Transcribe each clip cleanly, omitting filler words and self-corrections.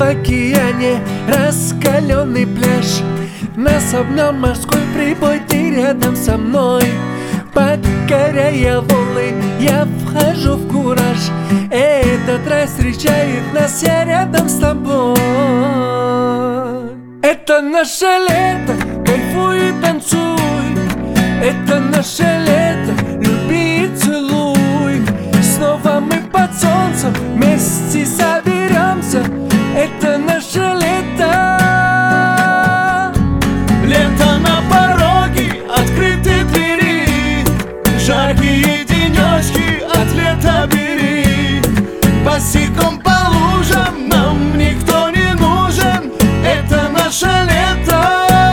океане раскаленный пляж. Нас обнял морской прибой, ты рядом со мной. Покоряя волны, я вхожу в кураж. Этот рай встречает нас, я рядом с тобой. Это наше лето, кайфуй и танцуй. Это наше лето, люби и целуй. Снова мы под солнцем вместе соберемся. Это наше лето. Лето на пороге, открыты двери, жаркие денечки от лета бери. Босиком по лужам нам никто не нужен. Это наше лето.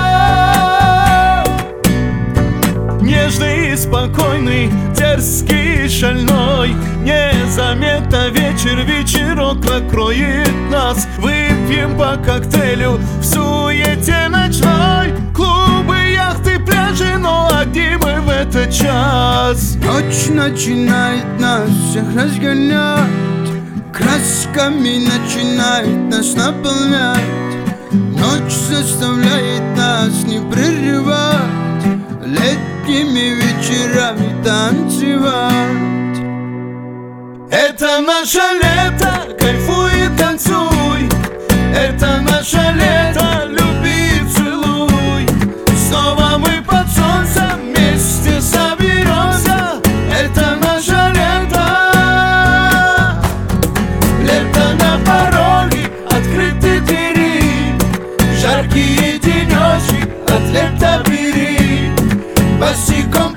Нежный и спокойный, дерзкий и шальной. Незаметно вечерок накроет нас. Выпьем по коктейлю в суете ночной. Клубы, яхты, пляжи, но одни мы в этот час. Ночь начинает нас всех разгонять, красками начинает нас наполнять. Ночь заставляет нас не прерывать, летними вечерами танцевать. Это наше лето, кайфуй и танцуй. Это наше лето, люби и целуй. Снова мы под солнцем вместе соберемся. Это наше лето. Лето на пороге, открыты двери, жаркие денечки от лета бери. Босиком